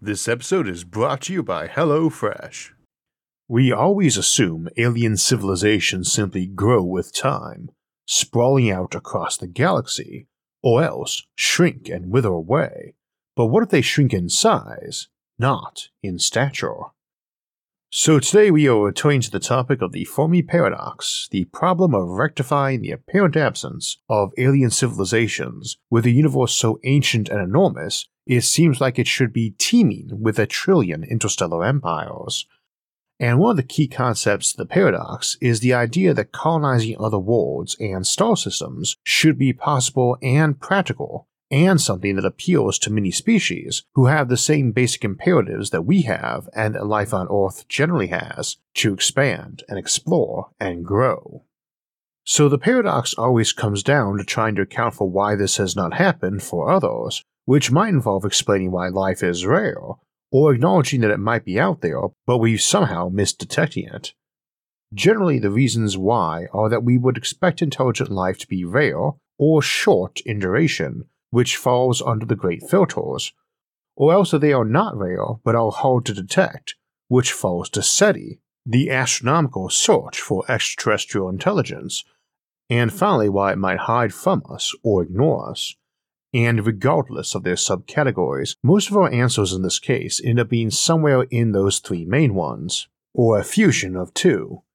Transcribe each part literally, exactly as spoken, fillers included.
This episode is brought to you by HelloFresh. We always assume alien civilizations simply grow with time, sprawling out across the galaxy, or else shrink and wither away. But what if they shrink in size, not in stature? So today we are returning to the topic of the Fermi Paradox, the problem of rectifying the apparent absence of alien civilizations with a universe so ancient and enormous it seems like it should be teeming with a trillion interstellar empires. And one of the key concepts of the paradox is the idea that colonizing other worlds and star systems should be possible and practical, and something that appeals to many species who have the same basic imperatives that we have and that life on Earth generally has to expand and explore and grow. So the paradox always comes down to trying to account for why this has not happened for others, which might involve explaining why life is rare, or acknowledging that it might be out there but we've somehow missed detecting it. Generally, the reasons why are that we would expect intelligent life to be rare or short in duration, which falls under the great filters, or else that they are not rare but are hard to detect, which falls to SETI, the astronomical search for extraterrestrial intelligence, and finally why it might hide from us or ignore us. And regardless of their subcategories, most of our answers in this case end up being somewhere in those three main ones, or a fusion of two.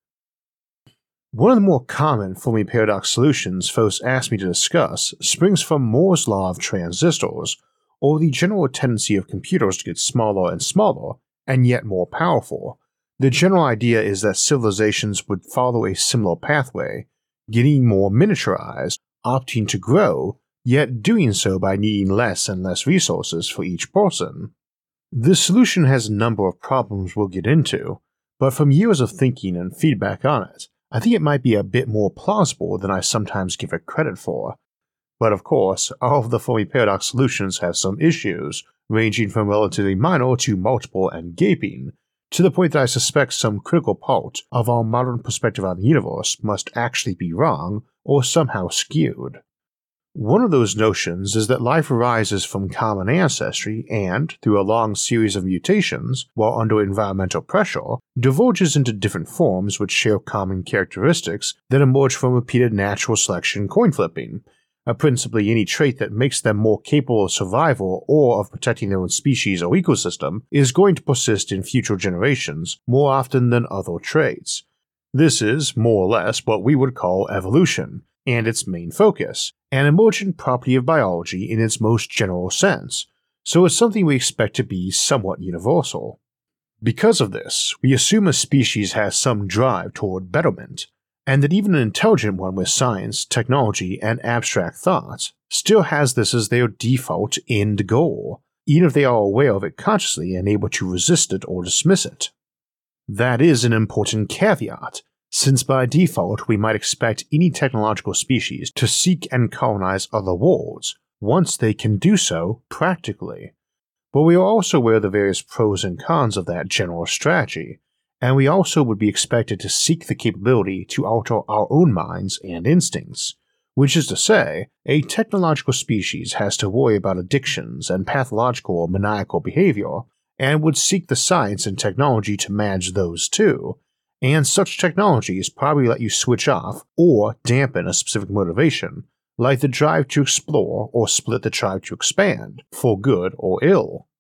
One of the more common Fermi Paradox solutions folks ask me to discuss springs from Moore's law of transistors, or the general tendency of computers to get smaller and smaller, and yet more powerful. The general idea is that civilizations would follow a similar pathway, getting more miniaturized, opting to grow, yet doing so by needing less and less resources for each person. This solution has a number of problems we'll get into, but from years of thinking and feedback on it, I think it might be a bit more plausible than I sometimes give it credit for. But of course, all of the Fermi Paradox solutions have some issues, ranging from relatively minor to multiple and gaping, to the point that I suspect some critical part of our modern perspective on the universe must actually be wrong or somehow skewed. One of those notions is that life arises from common ancestry and, through a long series of mutations, while under environmental pressure, diverges into different forms which share common characteristics that emerge from repeated natural selection coin flipping, uh, principally any trait that makes them more capable of survival or of protecting their own species or ecosystem is going to persist in future generations more often than other traits. This is, more or less, what we would call evolution, and its main focus, an emergent property of biology in its most general sense, so it's something we expect to be somewhat universal. Because of this, we assume a species has some drive toward betterment, and that even an intelligent one with science, technology, and abstract thoughts still has this as their default end goal, even if they are aware of it consciously and able to resist it or dismiss it. That is an important caveat, since by default we might expect any technological species to seek and colonize other worlds, once they can do so practically. But we are also aware of the various pros and cons of that general strategy, and we also would be expected to seek the capability to alter our own minds and instincts, which is to say, a technological species has to worry about addictions and pathological or maniacal behavior, and would seek the science and technology to manage those too. And such technologies probably let you switch off or dampen a specific motivation, like the drive to explore or split the drive to expand, for good or ill.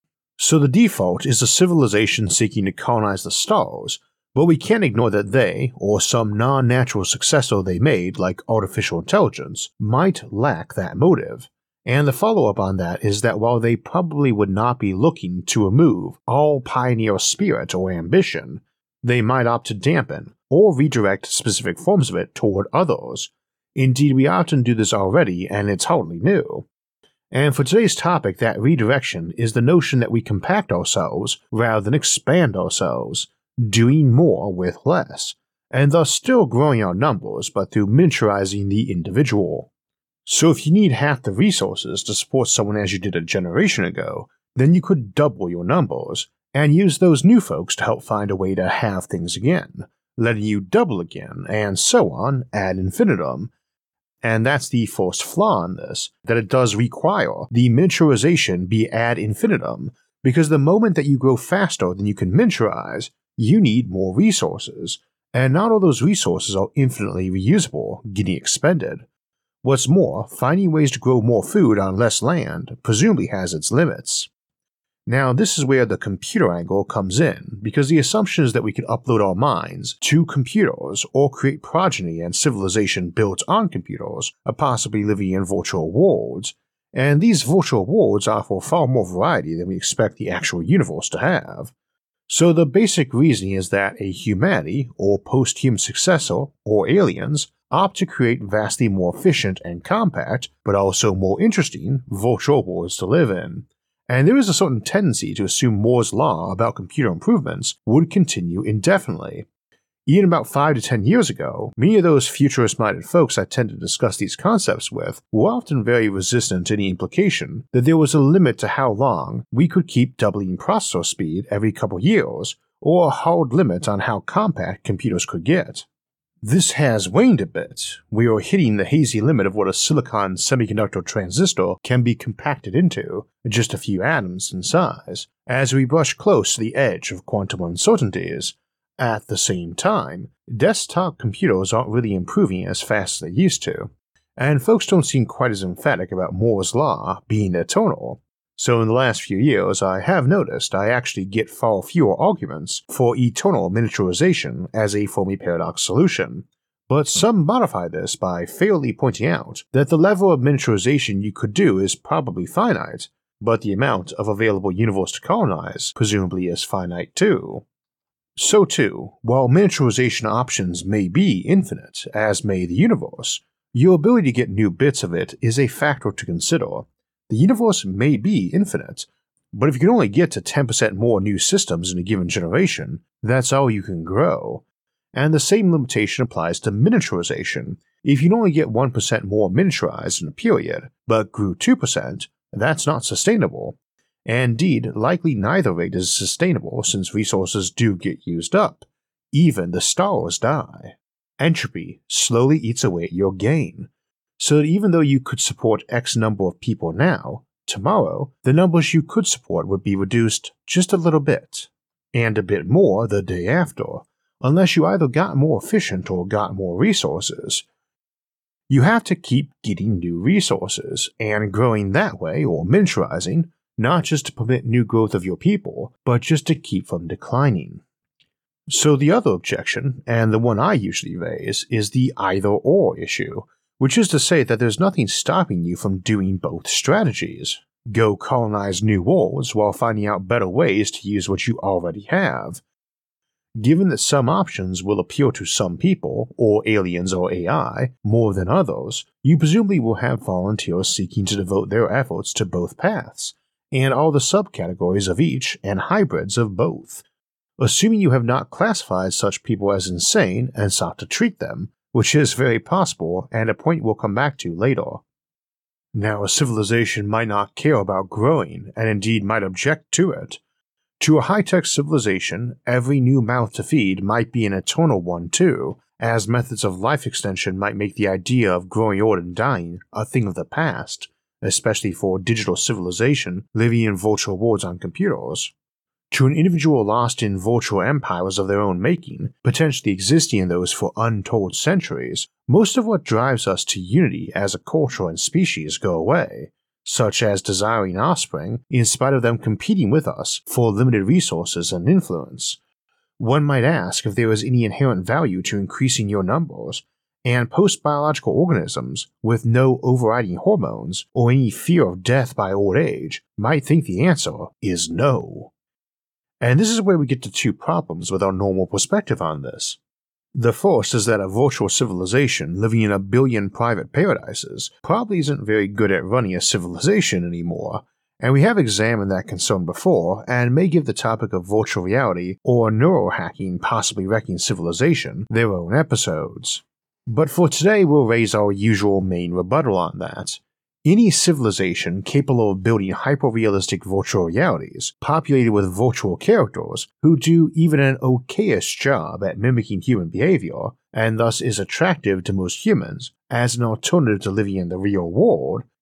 So the default is a civilization seeking to colonize the stars, but we can't ignore that they, or some non-natural successor they made like artificial intelligence, might lack that motive. And the follow-up on that is that while they probably would not be looking to remove all pioneer spirit or ambition, they might opt to dampen or redirect specific forms of it toward others. Indeed, we often do this already, and it's hardly new. And for today's topic, that redirection is the notion that we compact ourselves rather than expand ourselves, doing more with less, and thus still growing our numbers but through miniaturizing the individual. So if you need half the resources to support someone as you did a generation ago, then you could double your numbers, and use those new folks to help find a way to have things again, letting you double again, and so on ad infinitum. And that's the first flaw in this, that it does require the miniaturization be ad infinitum, Because the moment that you grow faster than you can miniaturize, you need more resources, and not all those resources are infinitely reusable, getting expended. What's more, finding ways to grow more food on less land presumably has its limits. Now, this is where the computer angle comes in, because the assumption is that we can upload our minds to computers or create progeny and civilization built on computers, or possibly living in virtual worlds, and these virtual worlds offer far more variety than we expect the actual universe to have. So the basic reasoning is that a humanity, or post-human successor, or aliens, opt to create vastly more efficient and compact, but also more interesting, virtual worlds to live in. And there is a certain tendency to assume Moore's law about computer improvements would continue indefinitely. Even about five to ten years ago, many of those futurist-minded folks I tend to discuss these concepts with were often very resistant to the implication that there was a limit to how long we could keep doubling processor speed every couple years, or a hard limit on how compact computers could get. This has waned a bit. We are hitting the hazy limit of what a silicon semiconductor transistor can be compacted into, just a few atoms in size, as we brush close to the edge of quantum uncertainties. At the same time, desktop computers aren't really improving as fast as they used to, and folks don't seem quite as emphatic about Moore's law being eternal. So in the last few years, I have noticed I actually get far fewer arguments for eternal miniaturization as a Fermi paradox solution, but some modify this by fairly pointing out that the level of miniaturization you could do is probably finite, but the amount of available universe to colonize presumably is finite too. So too, while miniaturization options may be infinite, as may the universe, your ability to get new bits of it is a factor to consider. The universe may be infinite, but if you can only get to ten percent more new systems in a given generation, that's all you can grow. And the same limitation applies to miniaturization. If you can only get one percent more miniaturized in a period, but grew two percent, that's not sustainable. And indeed, likely neither rate is sustainable since resources do get used up. Even the stars die. Entropy slowly eats away at your gain. So that even though you could support X number of people now, tomorrow, the numbers you could support would be reduced just a little bit, and a bit more the day after, unless you either got more efficient or got more resources. You have to keep getting new resources, and growing that way, or miniaturizing, not just to permit new growth of your people, but just to keep from declining. So the other objection, and the one I usually raise, is the either-or issue, which is to say that there's nothing stopping you from doing both strategies. Go colonize new worlds while finding out better ways to use what you already have. Given that some options will appeal to some people, or aliens or A I, more than others, you presumably will have volunteers seeking to devote their efforts to both paths, and all the subcategories of each and hybrids of both. Assuming you have not classified such people as insane and sought to treat them, which is very possible and a point we'll come back to later. Now, a civilization might not care about growing, and indeed might object to it. To a high-tech civilization, every new mouth to feed might be an eternal one too, as methods of life extension might make the idea of growing old and dying a thing of the past, especially for digital civilization living in virtual worlds on computers. To an individual lost in virtual empires of their own making, potentially existing in those for untold centuries, most of what drives us to unity as a culture and species go away, such as desiring offspring in spite of them competing with us for limited resources and influence. One might ask if there is any inherent value to increasing your numbers, and post-biological organisms with no overriding hormones or any fear of death by old age might think the answer is no. And this is where we get to two problems with our normal perspective on this. The first is that a virtual civilization living in a billion private paradises probably isn't very good at running a civilization anymore, and we have examined that concern before and may give the topic of virtual reality or neurohacking possibly wrecking civilization their own episodes. But for today we'll raise our usual main rebuttal on that. Any civilization capable of building hyper-realistic virtual realities, populated with virtual characters who do even an okayish job at mimicking human behavior, and thus is attractive to most humans as an alternative to living in the real world,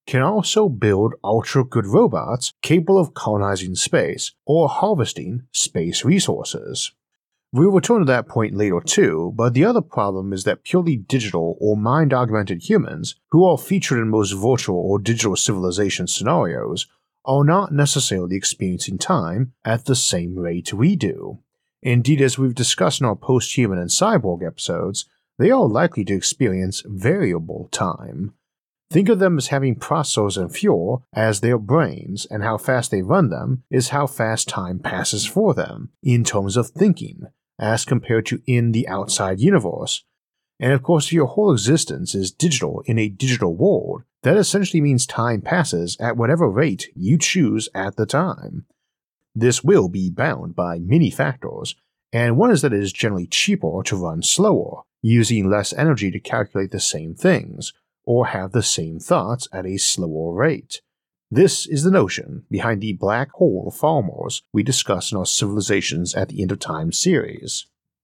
can also build ultra-good robots capable of colonizing space or harvesting space resources. We'll return to that point later too, but the other problem is that purely digital or mind-augmented humans, who are featured in most virtual or digital civilization scenarios, are not necessarily experiencing time at the same rate we do. Indeed, as we've discussed in our post-human and cyborg episodes, they are likely to experience variable time. Think of them as having processors and fuel as their brains, and how fast they run them is how fast time passes for them, in terms of thinking, as compared to in the outside universe. And of course, if your whole existence is digital in a digital world, that essentially means time passes at whatever rate you choose at the time. This will be bound by many factors, and one is that it is generally cheaper to run slower, using less energy to calculate the same things, or have the same thoughts at a slower rate. This is the notion behind the black hole farmers we discuss in our Civilizations at the End of Time series.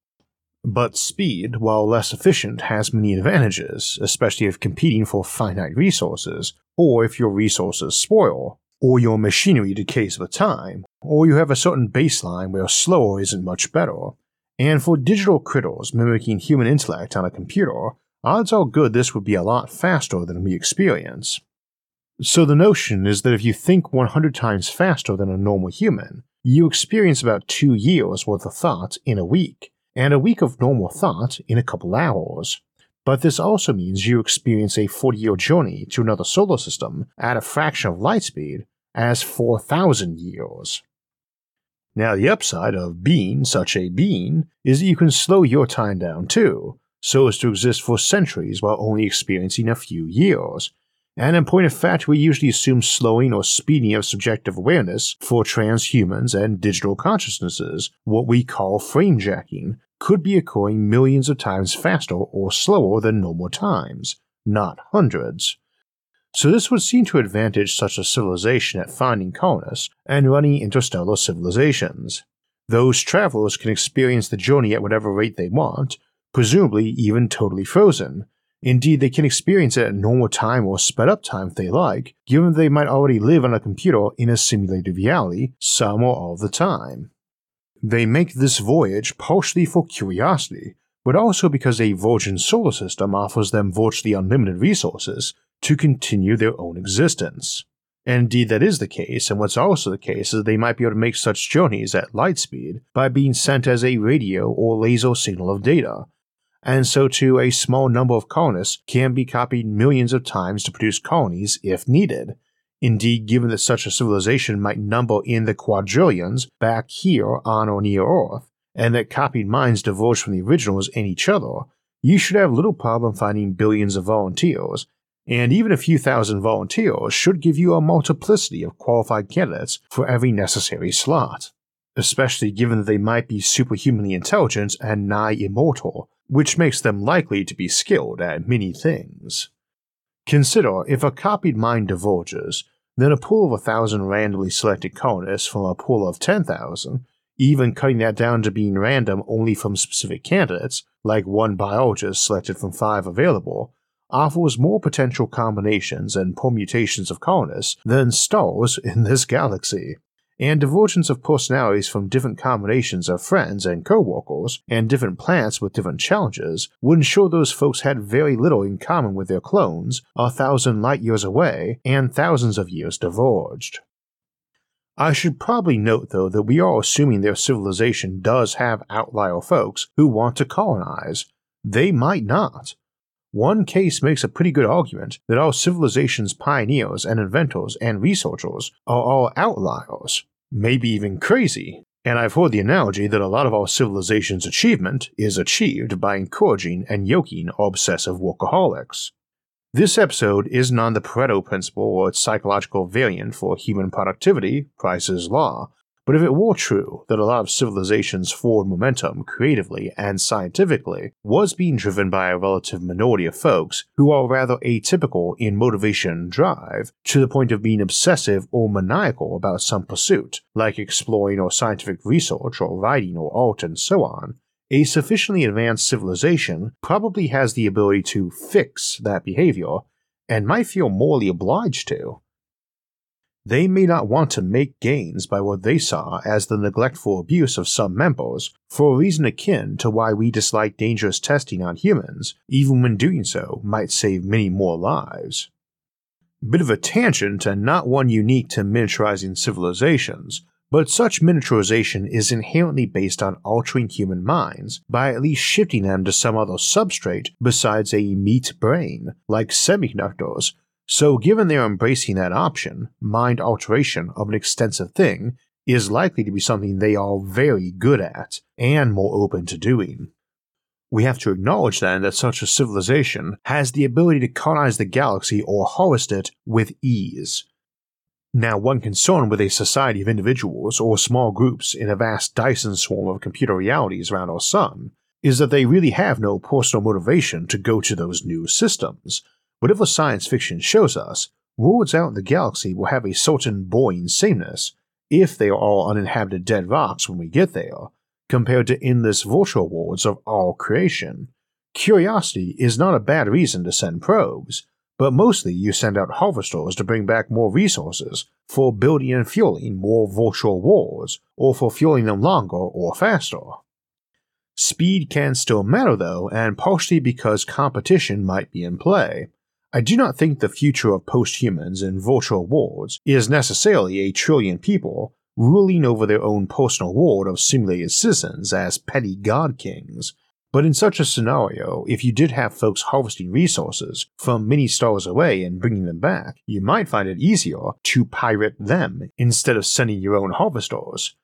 But speed, while less efficient, has many advantages, especially if competing for finite resources, or if your resources spoil, or your machinery decays with time, or you have a certain baseline where slower isn't much better. And for digital critters mimicking human intellect on a computer, odds are good this would be a lot faster than we experience. So the notion is that if you think one hundred times faster than a normal human, you experience about two years worth of thought in a week, and a week of normal thought in a couple hours. But this also means you experience a forty-year journey to another solar system at a fraction of light speed as four thousand years. Now the upside of being such a being is that you can slow your time down too, so as to exist for centuries while only experiencing a few years. And in point of fact, we usually assume slowing or speeding of subjective awareness for transhumans and digital consciousnesses, what we call framejacking, could be occurring millions of times faster or slower than normal times, not hundreds. So this would seem to advantage such a civilization at finding colonists and running interstellar civilizations. Those travelers can experience the journey at whatever rate they want, presumably even totally frozen. Indeed, they can experience it at normal time or sped up time if they like, given they might already live on a computer in a simulated reality some or all of the time. They make this voyage partially for curiosity, but also because a virgin solar system offers them virtually unlimited resources to continue their own existence. And indeed that is the case, and what's also the case is that they might be able to make such journeys at light speed by being sent as a radio or laser signal of data, and so too a small number of colonists can be copied millions of times to produce colonies if needed. Indeed, given that such a civilization might number in the quadrillions back here on or near Earth, and that copied minds diverge from the originals and each other, you should have little problem finding billions of volunteers, and even a few thousand volunteers should give you a multiplicity of qualified candidates for every necessary slot, especially given that they might be superhumanly intelligent and nigh immortal, which makes them likely to be skilled at many things. Consider if a copied mind diverges, then a pool of a thousand randomly selected colonists from a pool of ten thousand, even cutting that down to being random only from specific candidates, like one biologist selected from five available, offers more potential combinations and permutations of colonists than stars in this galaxy. And divergence of personalities from different combinations of friends and co-workers, and different planets with different challenges, would ensure those folks had very little in common with their clones a thousand light years away and thousands of years diverged. I should probably note though that we are assuming their civilization does have outlier folks who want to colonize. They might not. One case makes a pretty good argument that our civilization's pioneers and inventors and researchers are all outliers, maybe even crazy, and I've heard the analogy that a lot of our civilization's achievement is achieved by encouraging and yoking obsessive workaholics. This episode isn't on the Pareto principle or its psychological variant for human productivity, Price's Law, but if it were true that a lot of civilization's forward momentum creatively and scientifically was being driven by a relative minority of folks who are rather atypical in motivation and drive, to the point of being obsessive or maniacal about some pursuit, like exploring or scientific research or writing or art and so on, a sufficiently advanced civilization probably has the ability to fix that behavior and might feel morally obliged to. They may not want to make gains by what they saw as the neglectful abuse of some members for a reason akin to why we dislike dangerous testing on humans, even when doing so might save many more lives. Bit of a tangent and not one unique to miniaturizing civilizations, but such miniaturization is inherently based on altering human minds by at least shifting them to some other substrate besides a meat brain, like semiconductors. So given they are embracing that option, mind alteration of an extensive thing is likely to be something they are very good at, and more open to doing. We have to acknowledge then that such a civilization has the ability to colonize the galaxy or harvest it with ease. Now, one concern with a society of individuals or small groups in a vast Dyson swarm of computer realities around our sun is that they really have no personal motivation to go to those new systems. Whatever science fiction shows us, worlds out in the galaxy will have a certain boring sameness, if they are all uninhabited dead rocks when we get there, compared to endless virtual worlds of all creation. Curiosity is not a bad reason to send probes, but mostly you send out harvesters to bring back more resources for building and fueling more virtual worlds, or for fueling them longer or faster. Speed can still matter though, and partially because competition might be in play. I do not think the future of post-humans in virtual worlds is necessarily a trillion people ruling over their own personal world of simulated citizens as petty god kings, but in such a scenario, if you did have folks harvesting resources from many stars away and bringing them back, you might find it easier to pirate them instead of sending your own harvesters.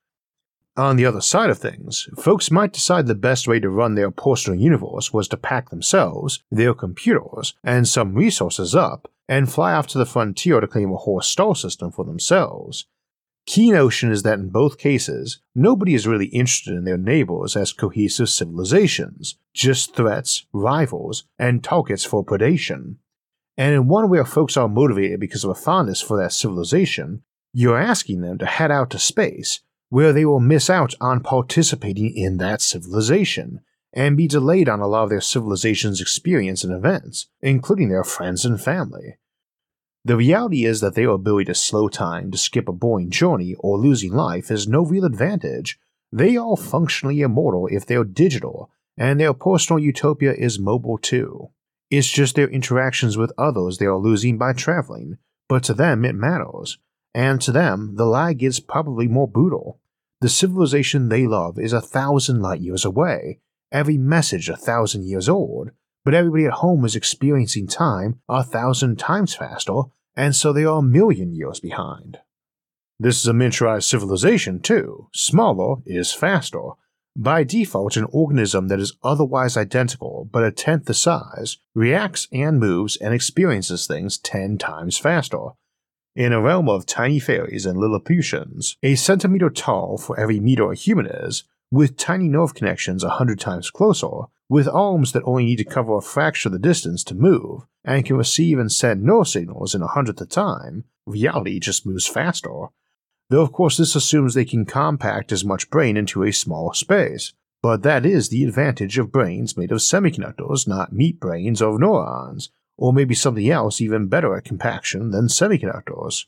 On the other side of things, folks might decide the best way to run their personal universe was to pack themselves, their computers, and some resources up, and fly off to the frontier to claim a whole star system for themselves. Key notion is that in both cases, nobody is really interested in their neighbors as cohesive civilizations, just threats, rivals, and targets for predation. And in one where folks are motivated because of a fondness for that civilization, you're asking them to head out to space, where they will miss out on participating in that civilization, and be delayed on a lot of their civilization's experience and events, including their friends and family. The reality is that their ability to slow time to skip a boring journey or losing life is no real advantage. They are functionally immortal if they're digital, and their personal utopia is mobile too. It's just their interactions with others they are losing by traveling, but to them it matters, and to them the lag is probably more brutal. The civilization they love is a thousand light years away, every message a thousand years old, but everybody at home is experiencing time a thousand times faster, and so they are a million years behind. This is a miniaturized civilization too. Smaller is faster. By default, an organism that is otherwise identical but a tenth the size reacts and moves and experiences things ten times faster. In a realm of tiny fairies and Lilliputians, a centimeter tall for every meter a human is, with tiny nerve connections a hundred times closer, with arms that only need to cover a fraction of the distance to move, and can receive and send nerve signals in a hundredth the time, reality just moves faster. Though of course this assumes they can compact as much brain into a small space, but that is the advantage of brains made of semiconductors, not meat brains of neurons, or maybe something else even better at compaction than semiconductors.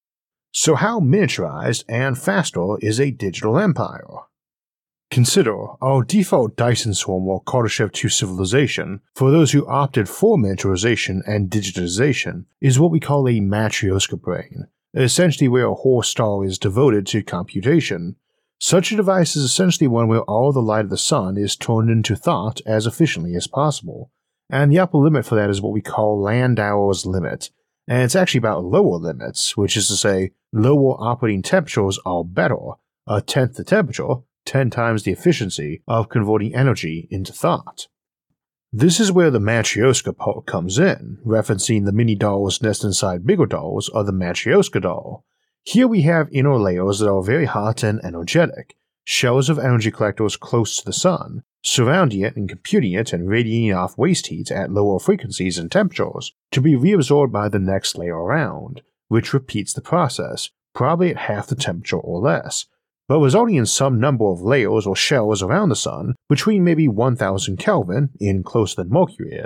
So how miniaturized and faster is a digital empire? Consider our default Dyson swarm or Kardashev two civilization, for those who opted for miniaturization and digitization, is what we call a Matryoshka brain, essentially where a whole star is devoted to computation. Such a device is essentially one where all the light of the sun is turned into thought as efficiently as possible, and the upper limit for that is what we call Landauer's limit, and it's actually about lower limits, which is to say, lower operating temperatures are better, a tenth the temperature, ten times the efficiency of converting energy into thought. This is where the Matryoshka part comes in, referencing the mini dolls nest inside bigger dolls of the Matryoshka doll. Here we have inner layers that are very hot and energetic, shells of energy collectors close to the sun, surrounding it and computing it and radiating off waste heat at lower frequencies and temperatures to be reabsorbed by the next layer around, which repeats the process, probably at half the temperature or less, but resulting in some number of layers or shells around the sun between maybe one thousand Kelvin, in closer than Mercury is,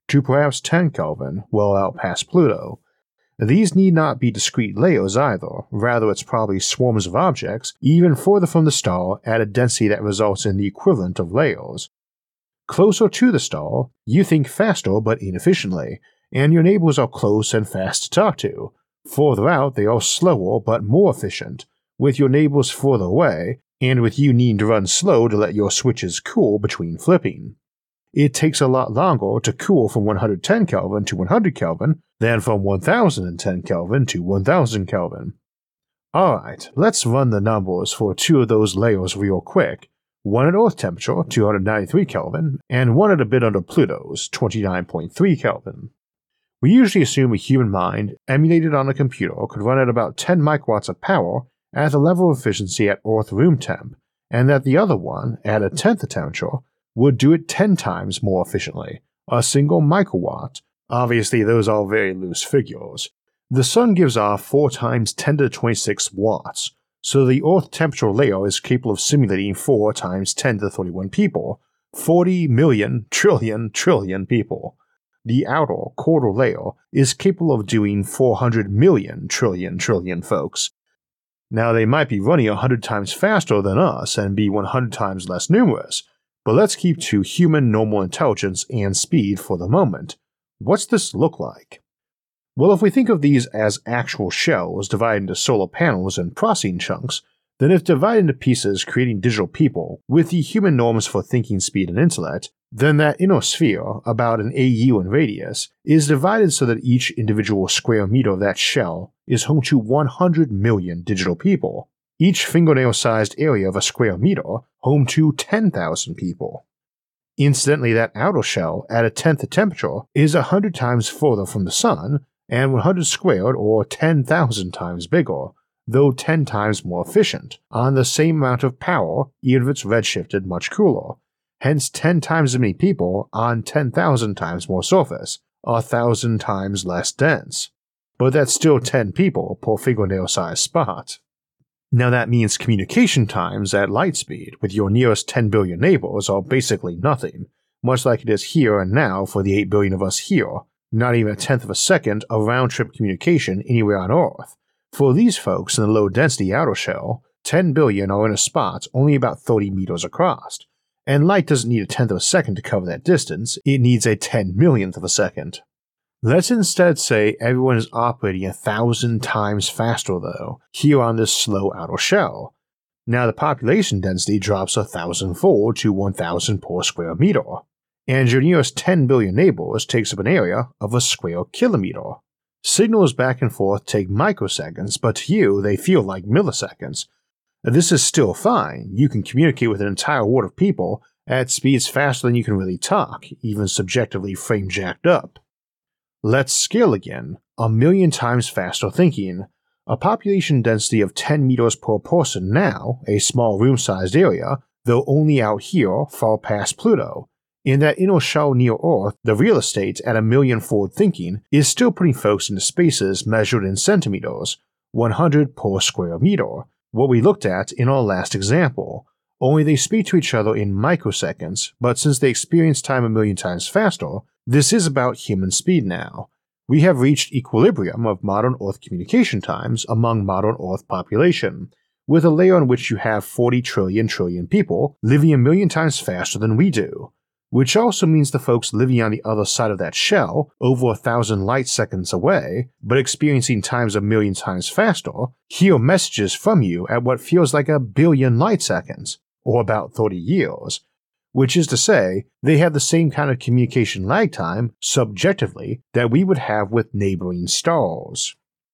to perhaps ten Kelvin, well out past Pluto. These need not be discrete layers either, rather it's probably swarms of objects even further from the star at a density that results in the equivalent of layers. Closer to the star, you think faster but inefficiently, and your neighbors are close and fast to talk to. Further out, they are slower but more efficient, with your neighbors further away, and with you needing to run slow to let your switches cool between flipping. It takes a lot longer to cool from one hundred ten Kelvin to one hundred Kelvin than from one thousand ten Kelvin to one thousand Kelvin. Alright, let's run the numbers for two of those layers real quick, one at Earth temperature, two hundred ninety-three Kelvin, and one at a bit under Pluto's, twenty-nine point three Kelvin. We usually assume a human mind, emulated on a computer, could run at about ten microwatts of power at the level of efficiency at Earth room temp, and that the other one, at a tenth the temperature, would do it ten times more efficiently, a single microwatt. Obviously those are very loose figures. The sun gives off four times ten to the twenty-six watts, so the Earth temperature layer is capable of simulating four times ten to the thirty-one people, forty million trillion trillion people. The outer, quarter layer is capable of doing four hundred million trillion trillion folks. Now they might be running one hundred times faster than us and be one hundred times less numerous, but let's keep to human normal intelligence and speed for the moment. What's this look like? Well, if we think of these as actual shells divided into solar panels and processing chunks, then if divided into pieces creating digital people with the human norms for thinking speed and intellect, then that inner sphere, about an A U in radius, is divided so that each individual square meter of that shell is home to one hundred million digital people. Each fingernail-sized area of a square meter home to ten thousand people. Incidentally, that outer shell, at a tenth the temperature, is one hundred times further from the sun, and one hundred squared or ten thousand times bigger, though ten times more efficient, on the same amount of power, even if it's redshifted much cooler, hence ten times as many people on ten thousand times more surface, a thousand times less dense. But that's still ten people per fingernail-sized spot. Now that means communication times at light speed with your nearest ten billion neighbors are basically nothing, much like it is here and now for the eight billion of us here, not even a tenth of a second of round-trip communication anywhere on Earth. For these folks in the low-density outer shell, ten billion are in a spot only about thirty meters across, and light doesn't need a tenth of a second to cover that distance, it needs a ten millionth of a second. Let's instead say everyone is operating a thousand times faster though, here on this slow outer shell. Now the population density drops a thousand-fold to one thousand per square meter, and your nearest ten billion neighbors takes up an area of a square kilometer. Signals back and forth take microseconds, but to you they feel like milliseconds. This is still fine, you can communicate with an entire world of people at speeds faster than you can really talk, even subjectively frame jacked up. Let's scale again, a million times faster thinking. A population density of ten meters per person now, a small room-sized area, though only out here far past Pluto. In that inner shell near Earth, the real estate at a million forward thinking is still putting folks into spaces measured in centimeters, one hundred per square meter, what we looked at in our last example, only they speak to each other in microseconds, but since they experience time a million times faster, this is about human speed now. We have reached equilibrium of modern Earth communication times among modern Earth population, with a layer in which you have forty trillion trillion people living a million times faster than we do, which also means the folks living on the other side of that shell, over a thousand light seconds away, but experiencing times a million times faster, hear messages from you at what feels like a billion light seconds, or about thirty years. Which is to say, they have the same kind of communication lag time, subjectively, that we would have with neighboring stars.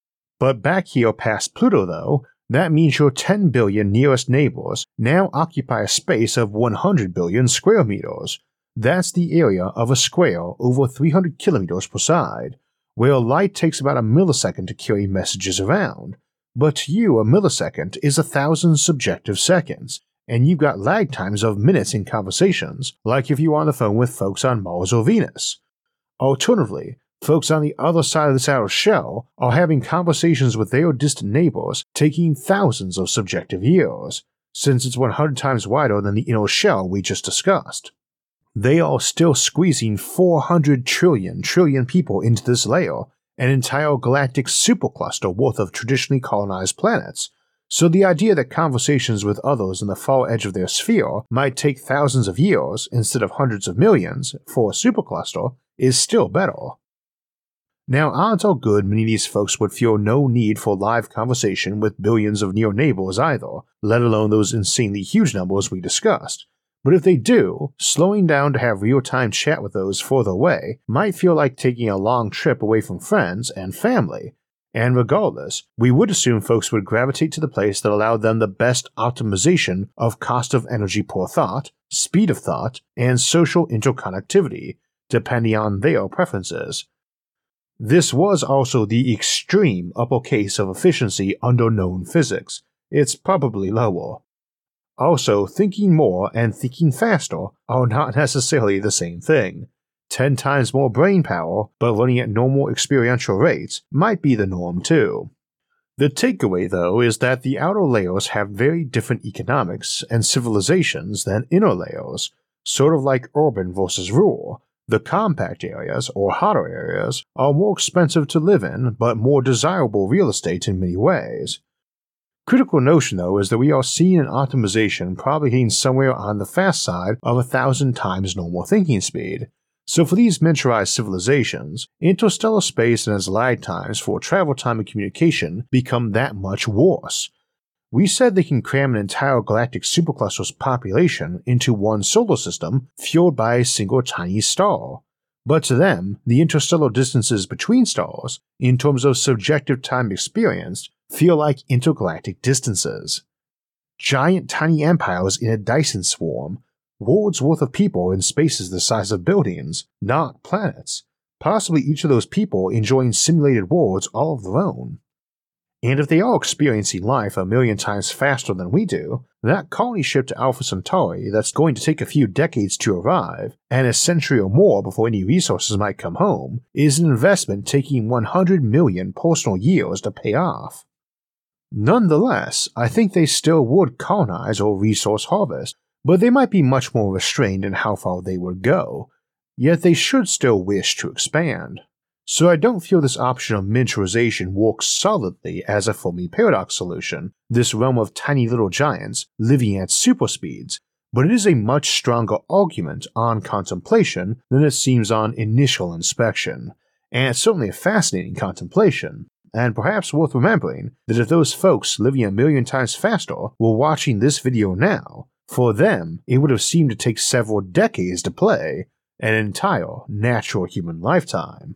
But back here past Pluto though, that means your ten billion nearest neighbors now occupy a space of one hundred billion square meters. That's the area of a square over three hundred kilometers per side, where light takes about a millisecond to carry messages around. But to you a millisecond is a thousand subjective seconds, and you've got lag times of minutes in conversations, like if you were on the phone with folks on Mars or Venus. Alternatively, folks on the other side of this outer shell are having conversations with their distant neighbors taking thousands of subjective years, since it's one hundred times wider than the inner shell we just discussed. They are still squeezing four hundred trillion trillion people into this layer, an entire galactic supercluster worth of traditionally colonized planets, so the idea that conversations with others in the far edge of their sphere might take thousands of years instead of hundreds of millions for a supercluster is still better. Now, odds are good many of these folks would feel no need for live conversation with billions of near neighbors either, let alone those insanely huge numbers we discussed. But if they do, slowing down to have real-time chat with those further away might feel like taking a long trip away from friends and family, and regardless, we would assume folks would gravitate to the place that allowed them the best optimization of cost of energy per thought, speed of thought, and social interconnectivity, depending on their preferences. This was also the extreme upper case of efficiency under known physics. It's probably lower. Also, thinking more and thinking faster are not necessarily the same thing. ten times more brain power, but running at normal experiential rates, might be the norm too. The takeaway, though, is that the outer layers have very different economics and civilizations than inner layers, sort of like urban versus rural. The compact areas, or hotter areas, are more expensive to live in, but more desirable real estate in many ways. Critical notion, though, is that we are seeing an optimization probably hitting somewhere on the fast side of a thousand times normal thinking speed. So for these miniaturized civilizations, interstellar space and its lag times for travel time and communication become that much worse. We said they can cram an entire galactic supercluster's population into one solar system fueled by a single tiny star. But to them, the interstellar distances between stars, in terms of subjective time experienced, feel like intergalactic distances. Giant tiny empires in a Dyson swarm, worlds worth of people in spaces the size of buildings, not planets, possibly each of those people enjoying simulated worlds all of their own. And if they are experiencing life a million times faster than we do, that colony ship to Alpha Centauri that's going to take a few decades to arrive, and a century or more before any resources might come home, is an investment taking one hundred million personal years to pay off. Nonetheless, I think they still would colonize or resource harvest, but they might be much more restrained in how far they would go, yet they should still wish to expand. So I don't feel this option of miniaturization works solidly as a Fermi paradox solution, this realm of tiny little giants living at super speeds, but it is a much stronger argument on contemplation than it seems on initial inspection, and it's certainly a fascinating contemplation, and perhaps worth remembering that if those folks living a million times faster were watching this video now, for them it would have seemed to take several decades to play, an entire natural human lifetime.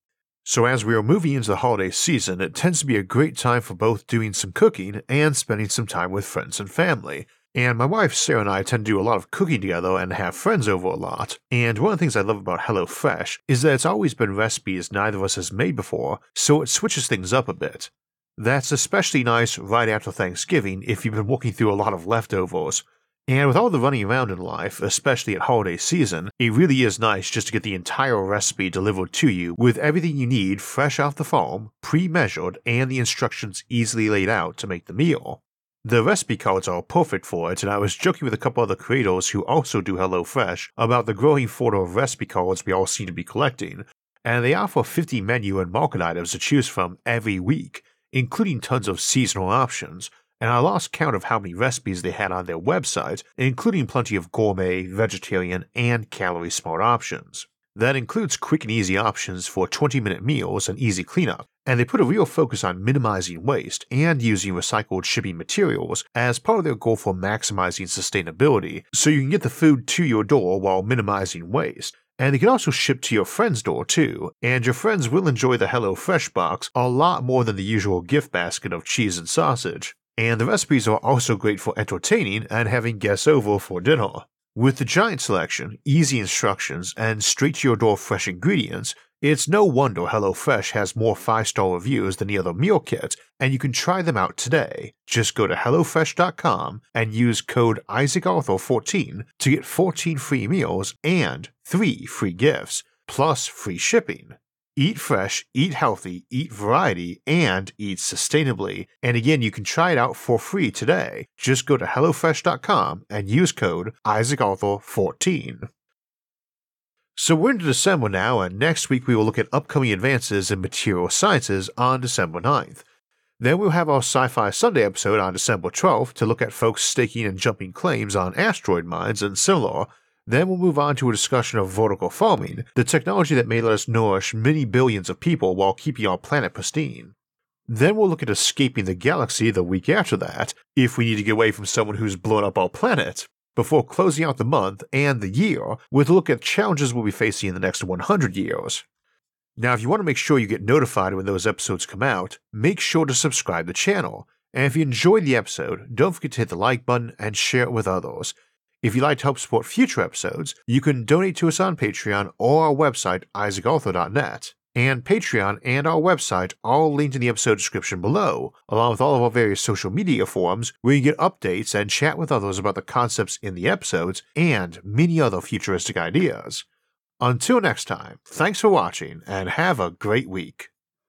So as we are moving into the holiday season, it tends to be a great time for both doing some cooking and spending some time with friends and family. And my wife Sarah and I tend to do a lot of cooking together and have friends over a lot. And one of the things I love about HelloFresh is that it's always been recipes neither of us has made before, so it switches things up a bit. That's especially nice right after Thanksgiving if you've been working through a lot of leftovers. And with all the running around in life, especially at holiday season, it really is nice just to get the entire recipe delivered to you with everything you need fresh off the farm, pre-measured, and the instructions easily laid out to make the meal. The recipe cards are perfect for it, and I was joking with a couple other creators who also do HelloFresh about the growing folder of recipe cards we all seem to be collecting, and they offer fifty menu and market items to choose from every week, including tons of seasonal options, and I lost count of how many recipes they had on their website, including plenty of gourmet, vegetarian, and calorie-smart options. That includes quick and easy options for twenty minute meals and easy cleanup, and they put a real focus on minimizing waste and using recycled shipping materials as part of their goal for maximizing sustainability, so you can get the food to your door while minimizing waste. And they can also ship to your friend's door too, and your friends will enjoy the HelloFresh box a lot more than the usual gift basket of cheese and sausage. And the recipes are also great for entertaining and having guests over for dinner. With the giant selection, easy instructions, and straight-to-your-door fresh ingredients, it's no wonder HelloFresh has more five star reviews than the other meal kits, and you can try them out today. Just go to HelloFresh dot com and use code Isaac Arthur fourteen to get fourteen free meals and three free gifts, plus free shipping. Eat fresh, eat healthy, eat variety, and eat sustainably. And again, you can try it out for free today. Just go to HelloFresh dot com and use code Isaac Arthur fourteen. So we're into December now, and next week we will look at upcoming advances in material sciences on December ninth. Then we'll have our Sci-Fi Sunday episode on December twelfth to look at folks staking and jumping claims on asteroid mines and similar. Then we'll move on to a discussion of vertical farming, the technology that may let us nourish many billions of people while keeping our planet pristine. Then we'll look at escaping the galaxy the week after that, if we need to get away from someone who's blown up our planet, before closing out the month and the year with a look at challenges we'll be facing in the next one hundred years. Now, if you want to make sure you get notified when those episodes come out, make sure to subscribe to the channel, and if you enjoyed the episode, don't forget to hit the like button and share it with others. If you'd like to help support future episodes, you can donate to us on Patreon or our website, isaac arthur dot net. And Patreon and our website are all linked in the episode description below, along with all of our various social media forums where you get updates and chat with others about the concepts in the episodes and many other futuristic ideas. Until next time, thanks for watching and have a great week.